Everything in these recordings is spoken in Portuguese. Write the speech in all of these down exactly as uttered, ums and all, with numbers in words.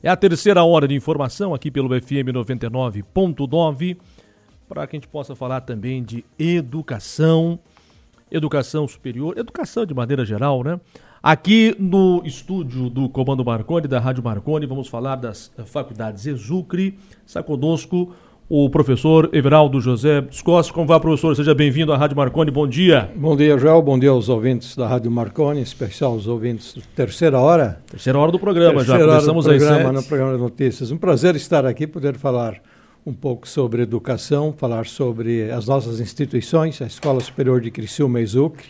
É a terceira hora de informação aqui pelo F M noventa e nove ponto nove, para que a gente possa falar também de educação, educação superior, educação de maneira geral, né? Aqui no estúdio do Comando Marconi, da Rádio Marconi, vamos falar das faculdades Exucre. Está conosco o professor Everaldo José Scossi. Como vai, professor? Seja bem-vindo à Rádio Marconi. Bom dia. Bom dia, Joel. Bom dia aos ouvintes da Rádio Marconi, em especial aos ouvintes da terceira hora. Terceira hora do programa, terceira já hora começamos do programa, às sete. no programa de notícias. Um prazer estar aqui, poder falar um pouco sobre educação, falar sobre as nossas instituições, a Escola Superior de Criciúma, Exucre,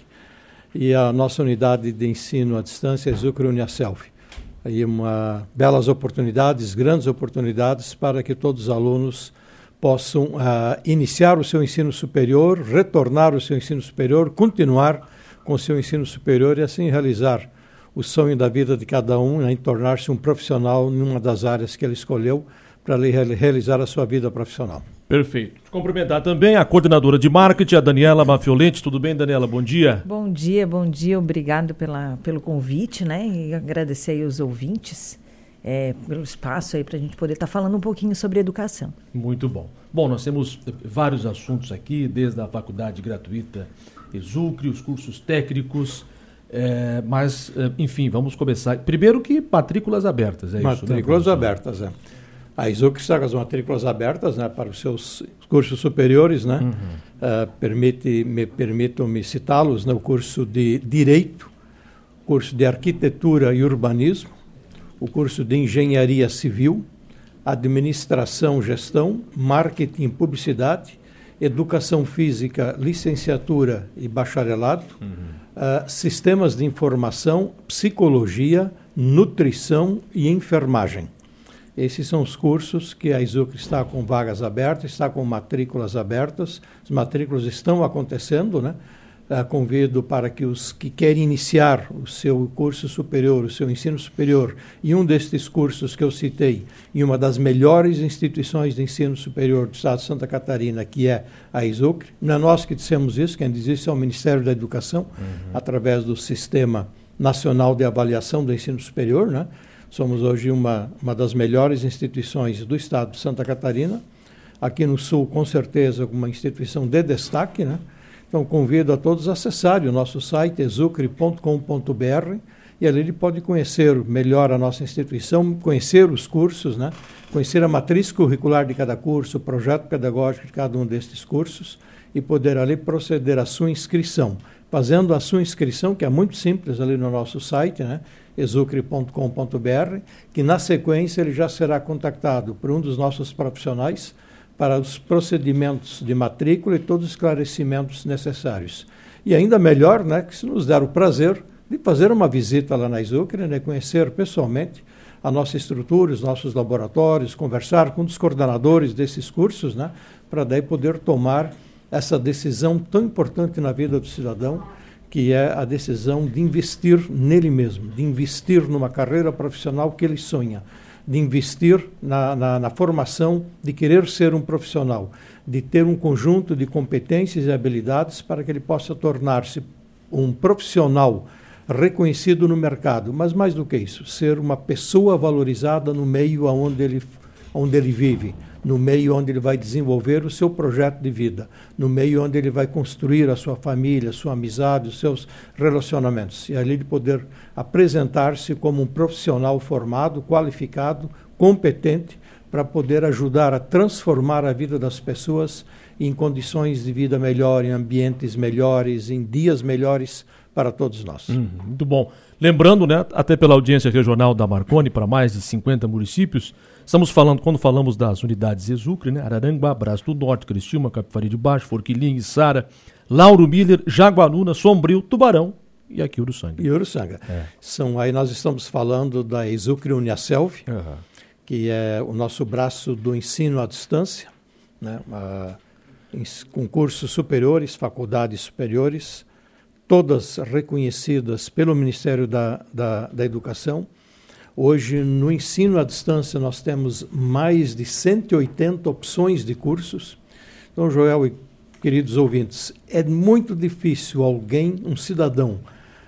e a nossa unidade de ensino à distância, Exucre Uniaselv. Aí uma belas oportunidades, grandes oportunidades para que todos os alunos possam uh, iniciar o seu ensino superior, retornar o seu ensino superior, continuar com o seu ensino superior e assim realizar o sonho da vida de cada um, né, em tornar-se um profissional numa das áreas que ele escolheu para realizar a sua vida profissional. Perfeito. Cumprimentar também a coordenadora de marketing, a Daniela Mafiolente. Tudo bem, Daniela? Bom dia. Bom dia, bom dia. Obrigado pela, pelo convite, né? E agradecer aí os ouvintes. É, pelo espaço aí para a gente poder estar tá falando um pouquinho sobre educação. Muito bom. Bom, nós temos vários assuntos aqui, desde a faculdade gratuita Exucre, os cursos técnicos, é, mas, enfim, vamos começar. Primeiro que matrículas abertas, é matrículas isso? Matrículas abertas, é. A Exucre está com as matrículas abertas, né, para os seus cursos superiores, né? Uhum. Uh, permite, me, permitam-me citá-los, né, o curso de Direito, curso de Arquitetura e Urbanismo, o curso de Engenharia Civil, Administração, Gestão, Marketing e Publicidade, Educação Física, Licenciatura e Bacharelado, uhum. uh, Sistemas de Informação, Psicologia, Nutrição e Enfermagem. Esses são os cursos que a Exucre está com vagas abertas, está com matrículas abertas, as matrículas estão acontecendo, né? Uh, convido para que os que querem iniciar o seu curso superior, o seu ensino superior, e um destes cursos que eu citei, em uma das melhores instituições de ensino superior do estado de Santa Catarina, que é a Exucre. Não é nós que dissemos isso, quem diz isso é o Ministério da Educação, uhum. através do Sistema Nacional de Avaliação do Ensino Superior, né? Somos hoje uma, uma das melhores instituições do estado de Santa Catarina. Aqui no Sul, com certeza, uma instituição de destaque, né? Então, convido a todos a acessarem o nosso site, exucre ponto com ponto b r, e ali ele pode conhecer melhor a nossa instituição, conhecer os cursos, né? Conhecer a matriz curricular de cada curso, o projeto pedagógico de cada um destes cursos, e poder ali proceder à sua inscrição. Fazendo a sua inscrição, que é muito simples ali no nosso site, né? exucre ponto com ponto b r, que na sequência ele já será contactado por um dos nossos profissionais para os procedimentos de matrícula e todos os esclarecimentos necessários. E ainda melhor, né, que se nos der o prazer de fazer uma visita lá na Exucre, né, conhecer pessoalmente a nossa estrutura, os nossos laboratórios, conversar com um dos coordenadores desses cursos, né, para daí poder tomar essa decisão tão importante na vida do cidadão, que é a decisão de investir nele mesmo, de investir numa carreira profissional que ele sonha, de investir na, na, na formação, de querer ser um profissional, de ter um conjunto de competências e habilidades para que ele possa tornar-se um profissional reconhecido no mercado, mas mais do que isso, ser uma pessoa valorizada no meio onde ele, onde ele vive, no meio onde ele vai desenvolver o seu projeto de vida, no meio onde ele vai construir a sua família, a sua amizade, os seus relacionamentos. E ali ele poder apresentar-se como um profissional formado, qualificado, competente, para poder ajudar a transformar a vida das pessoas em condições de vida melhor, em ambientes melhores, em dias melhores para todos nós. Hum, muito bom. Lembrando, né, até pela audiência regional da Marconi, para mais de cinquenta municípios, estamos falando, quando falamos das unidades Exucre, né, Araranguá, Braço do Norte, Criciúma, Capivari de Baixo, Forquilinha, Içara, Lauro Miller, Jaguaruna, Sombrio, Tubarão e aqui Uruçanga. E Uruçanga. É. São, aí nós estamos falando da Exucre Uniaselv, uhum. que é o nosso braço do ensino à distância, né, a, em, com cursos superiores, faculdades superiores, todas reconhecidas pelo Ministério da, da, da Educação. Hoje, no ensino à distância, nós temos mais de cento e oitenta opções de cursos. Então, Joel e queridos ouvintes, é muito difícil alguém, um cidadão,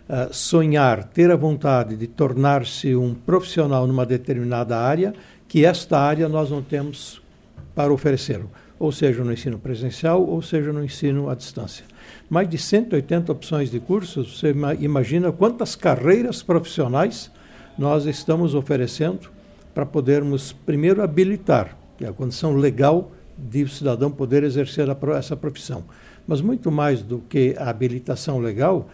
uh, sonhar, ter a vontade de tornar-se um profissional numa determinada área, que esta área nós não temos para oferecer, ou seja, no ensino presencial, ou seja, no ensino à distância. Mais de cento e oitenta opções de cursos, você imagina quantas carreiras profissionais nós estamos oferecendo para podermos, primeiro, habilitar, que é a condição legal de o cidadão poder exercer a, essa profissão. Mas muito mais do que a habilitação legal,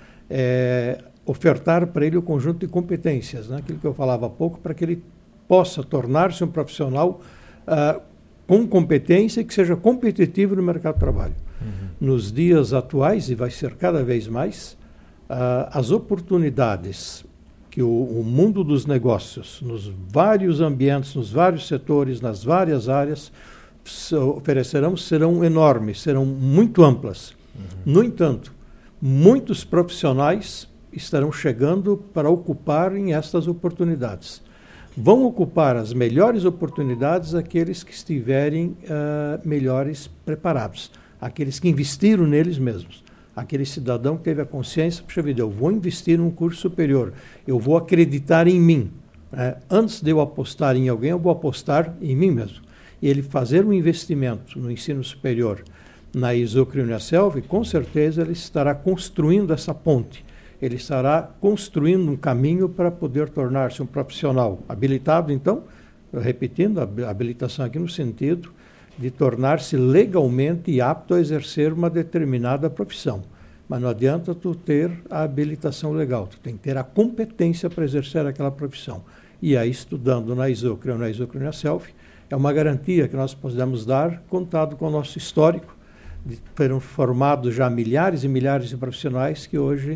é ofertar para ele o conjunto de competências, né? Aquilo que eu falava há pouco, para que ele possa tornar-se um profissional uh, com competência e que seja competitivo no mercado de trabalho. Uhum. Nos dias atuais, e vai ser cada vez mais, uh, as oportunidades que o, o mundo dos negócios, nos vários ambientes, nos vários setores, nas várias áreas, oferecerão, serão enormes, serão muito amplas. Uhum. No entanto, muitos profissionais estarão chegando para ocuparem estas oportunidades. Vão ocupar as melhores oportunidades aqueles que estiverem uh, melhores preparados, aqueles que investiram neles mesmos. Aquele cidadão que teve a consciência, puxa vida, eu vou investir num curso superior, eu vou acreditar em mim. É, antes de eu apostar em alguém, eu vou apostar em mim mesmo. E ele fazer um investimento no ensino superior na ISUCRE e UNIASSELVI, com certeza ele estará construindo essa ponte. Ele estará construindo um caminho para poder tornar-se um profissional habilitado, então, repetindo, a habilitação aqui no sentido de tornar-se legalmente apto a exercer uma determinada profissão. Mas não adianta tu ter a habilitação legal, tu tem que ter a competência para exercer aquela profissão. E aí, estudando na ISUCRE ou na ISUCRE UNIASSELVI, é uma garantia que nós podemos dar, contado com o nosso histórico, de foram formados já milhares e milhares de profissionais que hoje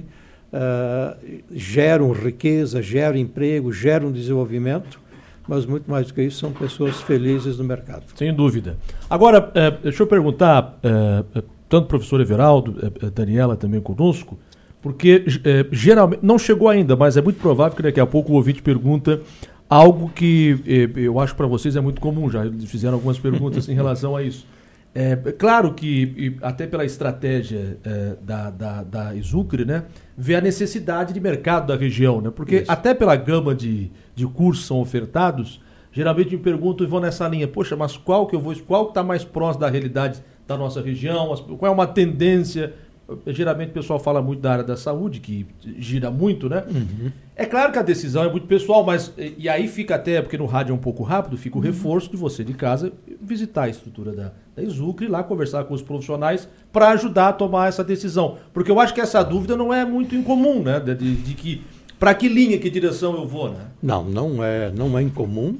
uh, geram riqueza, geram emprego, geram desenvolvimento, mas muito mais do que isso, são pessoas felizes no mercado. Sem dúvida. Agora, eh, deixa eu perguntar, eh, tanto o professor Everaldo, eh, Daniela também conosco, porque eh, geralmente, não chegou ainda, mas é muito provável que daqui a pouco o ouvinte pergunta algo que eh, eu acho para vocês é muito comum, já fizeram algumas perguntas em relação a isso. É claro que, até pela estratégia é, da, da, da ISUCRE, né, vê a necessidade de mercado da região, né, porque isso. Até pela gama de, de cursos são ofertados, geralmente me perguntam e vão nessa linha, poxa, mas qual que eu vou, qual que está mais próximo da realidade da nossa região, qual é uma tendência? Geralmente o pessoal fala muito da área da saúde, que gira muito, né? Uhum. É claro que a decisão é muito pessoal, mas e aí fica até, porque no rádio é um pouco rápido, fica o uhum. reforço de você de casa visitar a estrutura da, da ISUCRE e lá conversar com os profissionais para ajudar a tomar essa decisão. Porque eu acho que essa dúvida não é muito incomum, né? De, de, de que, para que linha, que direção eu vou, né? Não, não é, não é incomum.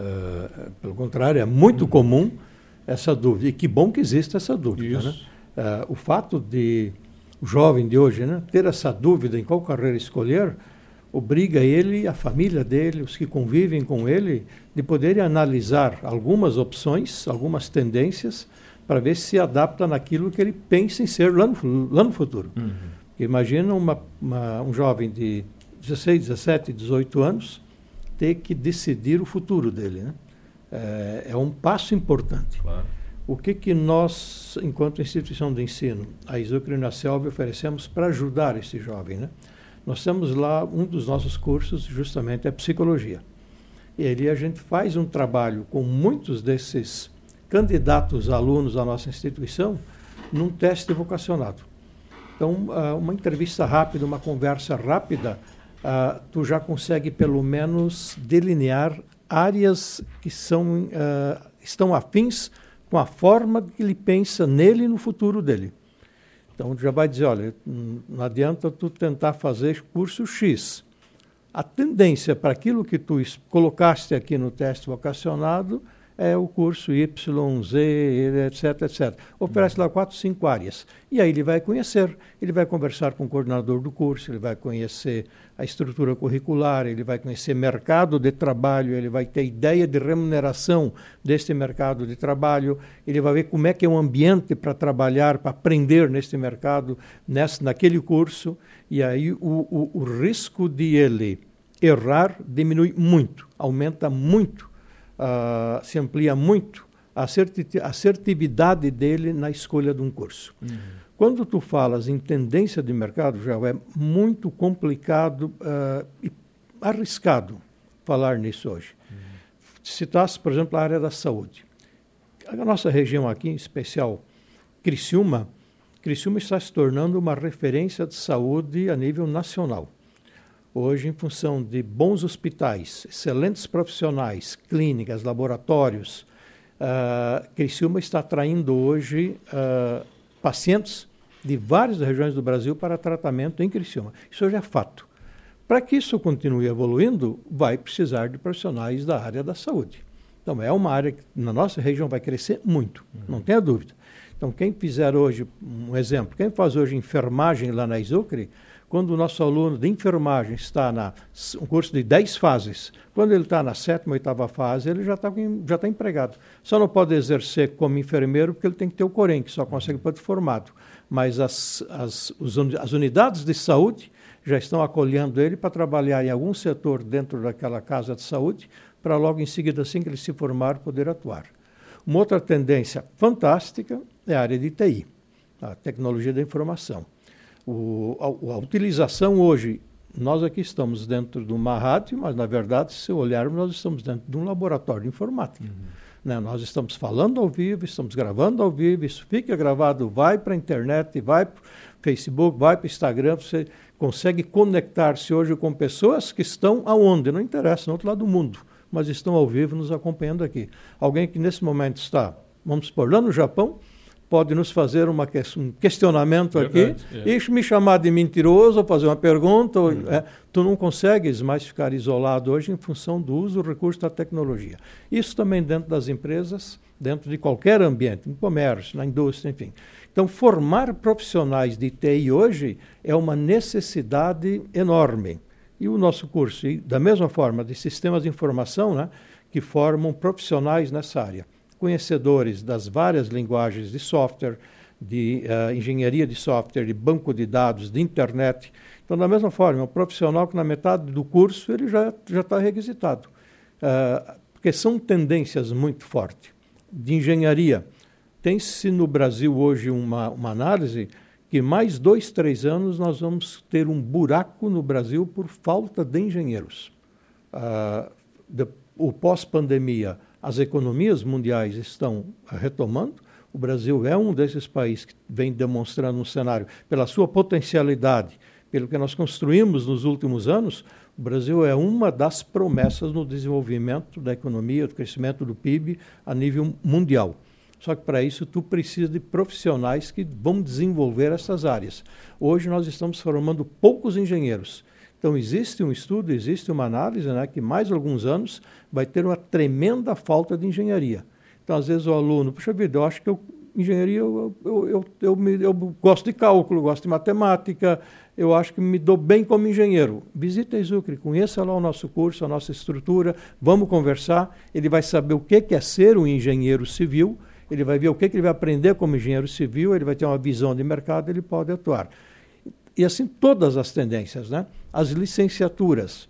Uh, pelo contrário, é muito uhum. comum essa dúvida. E que bom que existe essa dúvida, isso. né? Uh, o fato de o jovem de hoje, né, ter essa dúvida em qual carreira escolher, obriga ele, a família dele, os que convivem com ele, de poderem analisar algumas opções, algumas tendências, para ver se se adapta naquilo que ele pensa em ser lá no, lá no futuro. Uhum. Imagina uma, uma, um jovem de dezesseis, dezessete, dezoito anos ter que decidir o futuro dele, né? É, é um passo importante. Claro. O que, que nós, enquanto instituição de ensino, a ISUCRE e UNIASSELVI, oferecemos para ajudar esse jovem, né? Nós temos lá, um dos nossos cursos, justamente, é psicologia. E ali a gente faz um trabalho com muitos desses candidatos alunos da nossa instituição num teste vocacionado. Então, uh, uma entrevista rápida, uma conversa rápida, uh, tu já consegue, pelo menos, delinear áreas que são, uh, estão afins com a forma que ele pensa nele e no futuro dele. Então, já vai dizer, olha, não adianta tu tentar fazer curso X. A tendência para aquilo que tu colocaste aqui no teste vocacionado é o curso Y, Z, etc, etcétera. Oferece lá quatro, cinco áreas. E aí ele vai conhecer, ele vai conversar com o coordenador do curso, ele vai conhecer a estrutura curricular, ele vai conhecer mercado de trabalho, ele vai ter ideia de remuneração deste mercado de trabalho, ele vai ver como é que é o ambiente para trabalhar, para aprender neste mercado, nesse, naquele curso, e aí o, o, o risco de ele errar diminui muito, aumenta muito. Uh, se amplia muito a assertividade dele na escolha de um curso. Uhum. Quando tu falas em tendência de mercado, já é muito complicado uh, e arriscado falar nisso hoje. Uhum. Citasse, por exemplo, a área da saúde. A nossa região aqui, em especial Criciúma, Criciúma está se tornando uma referência de saúde a nível nacional. Hoje, em função de bons hospitais, excelentes profissionais, clínicas, laboratórios, uh, Criciúma está atraindo hoje uh, pacientes de várias regiões do Brasil para tratamento em Criciúma. Isso hoje é fato. Para que isso continue evoluindo, vai precisar de profissionais da área da saúde. Então, é uma área que na nossa região vai crescer muito, uhum. não tenha dúvida. Então, quem fizer hoje, um exemplo, quem faz hoje enfermagem lá na Izucre, quando o nosso aluno de enfermagem está na um curso de dez fases, quando ele está na sétima, oitava fase, ele já está já tá empregado. Só não pode exercer como enfermeiro porque ele tem que ter o Corém, que só consegue pode formado. Mas as, as, os, as unidades de saúde já estão acolhendo ele para trabalhar em algum setor dentro daquela casa de saúde, para logo em seguida, assim que ele se formar, poder atuar. Uma outra tendência fantástica é a área de T I, a tecnologia da informação. O, a, a utilização hoje, nós aqui estamos dentro de uma rádio, mas na verdade, se olharmos, nós estamos dentro de um laboratório de informática. Uhum. Né? Nós estamos falando ao vivo, estamos gravando ao vivo, isso fica gravado, vai para a internet, vai para o Facebook, vai para o Instagram, você consegue conectar-se hoje com pessoas que estão aonde? Não interessa, no outro lado do mundo, mas estão ao vivo nos acompanhando aqui. Alguém que nesse momento está, vamos supor, lá no Japão, pode nos fazer uma, um questionamento Verdade, aqui é. e me chamar de mentiroso, ou fazer uma pergunta. Ou, hum. é, tu não consegues mais ficar isolado hoje em função do uso do recurso da tecnologia. Isso também dentro das empresas, dentro de qualquer ambiente, no comércio, na indústria, enfim. Então, formar profissionais de T I hoje é uma necessidade enorme. E o nosso curso, e da mesma forma, de sistemas de informação, né, que formam profissionais nessa área. Conhecedores das várias linguagens de software, de uh, engenharia de software, de banco de dados, de internet. Então, da mesma forma, um profissional que na metade do curso ele já já está requisitado. Uh, porque são tendências muito fortes. De engenharia, tem-se no Brasil hoje uma, uma análise que mais dois, três anos nós vamos ter um buraco no Brasil por falta de engenheiros. Uh, de, o pós-pandemia, as economias mundiais estão retomando. O Brasil é um desses países que vem demonstrando um cenário, pela sua potencialidade, pelo que nós construímos nos últimos anos, o Brasil é uma das promessas no desenvolvimento da economia, do crescimento do P I B a nível mundial. Só que para isso tu precisa de profissionais que vão desenvolver essas áreas. Hoje nós estamos formando poucos engenheiros. Então, existe um estudo, existe uma análise, né, que mais alguns anos vai ter uma tremenda falta de engenharia. Então, às vezes o aluno, puxa vida, eu acho que eu, engenharia, eu, eu, eu, eu, me, eu gosto de cálculo, gosto de matemática, eu acho que me dou bem como engenheiro. Visita a Izucre, conheça lá o nosso curso, a nossa estrutura, vamos conversar, ele vai saber o que é ser um engenheiro civil, ele vai ver o que ele vai aprender como engenheiro civil, ele vai ter uma visão de mercado, ele pode atuar. E assim todas as tendências, né? As licenciaturas.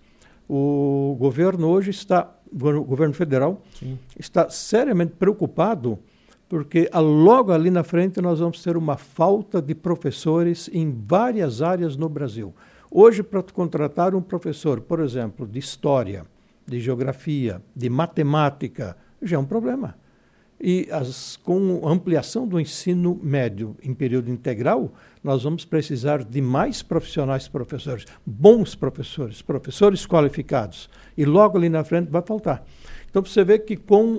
O governo hoje está, o governo federal, Sim. está seriamente preocupado porque logo ali na frente nós vamos ter uma falta de professores em várias áreas no Brasil. Hoje, para contratar um professor, por exemplo, de história, de geografia, de matemática, já é um problema. E as, com a ampliação do ensino médio em período integral, nós vamos precisar de mais profissionais professores, bons professores, professores qualificados. E logo ali na frente vai faltar. Então, você vê que com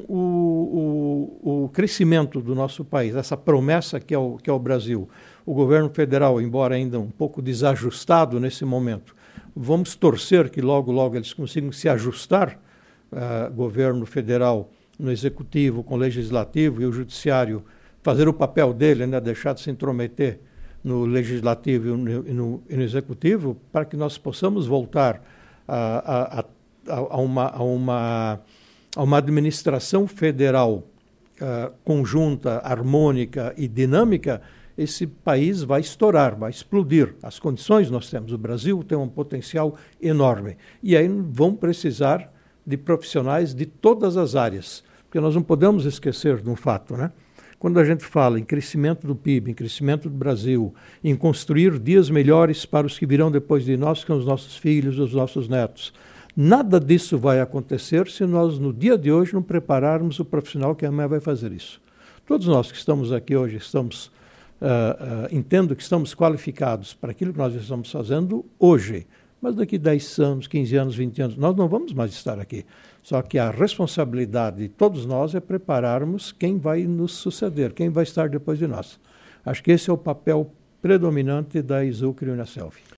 o, o, o crescimento do nosso país, essa promessa que é, o, que é o Brasil, o governo federal, embora ainda um pouco desajustado nesse momento, vamos torcer que logo, logo eles consigam se ajustar, uh, governo federal, no executivo, com o legislativo e o judiciário fazer o papel dele, né, deixar de se intrometer no legislativo e no, e no, e no executivo, para que nós possamos voltar a, a, a, a, uma, a, uma, a uma administração federal uh, conjunta, harmônica e dinâmica. Esse país vai estourar, vai explodir. As condições nós temos. O Brasil tem um potencial enorme. E aí vão precisar de profissionais de todas as áreas. Porque nós não podemos esquecer de um fato, né? Quando a gente fala em crescimento do P I B, em crescimento do Brasil, em construir dias melhores para os que virão depois de nós, que são os nossos filhos, os nossos netos, nada disso vai acontecer se nós, no dia de hoje, não prepararmos o profissional que amanhã vai fazer isso. Todos nós que estamos aqui hoje, estamos, uh, uh, entendo que estamos qualificados para aquilo que nós estamos fazendo hoje. Mas daqui dez anos, quinze anos, vinte anos, nós não vamos mais estar aqui. Só que a responsabilidade de todos nós é prepararmos quem vai nos suceder, quem vai estar depois de nós. Acho que esse é o papel predominante da Izucre e Uniaselv.